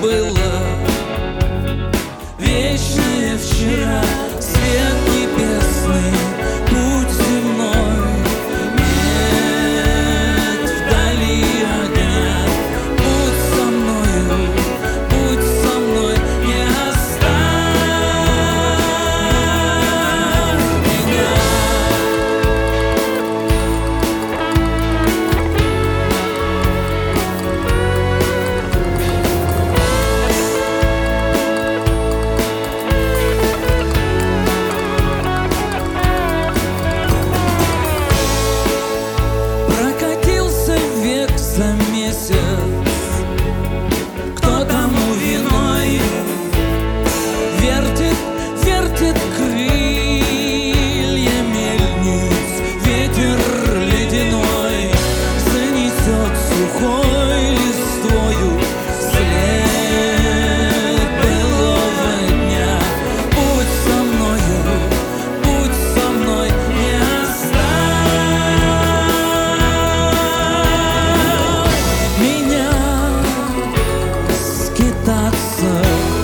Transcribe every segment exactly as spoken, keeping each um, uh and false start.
было вечное вчера, свет небесный, путь земной. Нет вдали огня, будь со мною, будь со мной, не оставь меня. Прокатился век за месяц, кто тому виной? Вертит, вертит крылья мельниц, ветер ледяной занесет сухой листвою след белого дня. Будь со мною, будь со мной, не оставь меня скитаться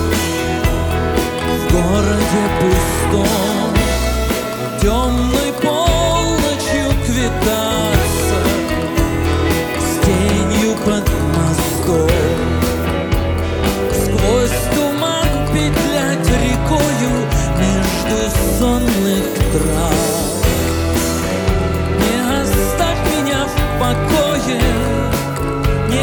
в городе пустом, темной полночью квитаться с тенью под мостом, сквозь туман петлять рекою между сонных трав. Не оставь меня в покое, не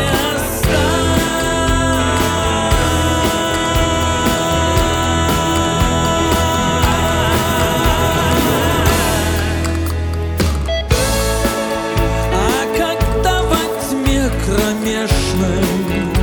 оставь. А когда во тьме кромешной